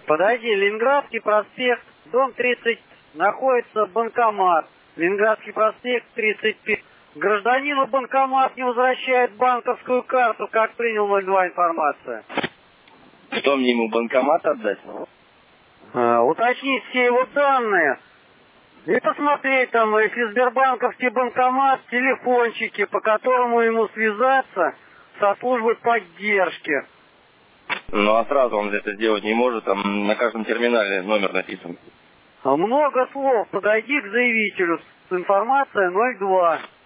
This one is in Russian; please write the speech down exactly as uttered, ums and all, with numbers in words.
Подойди, Ленинградский проспект, дом тридцать, находится банкомат. Ленинградский проспект, тридцать пять. Гражданину банкомат не возвращает банковскую карту, как принял ноль два информация. Что мне ему банкомат отдать? А, уточнить все его данные. И посмотреть там, если Сбербанковский банкомат, телефончики, по которому ему связаться со службой поддержки. Ну а сразу он это сделать не может, там на каждом терминале номер написан. Много слов. Подойди к заявителю с информацией ноль два.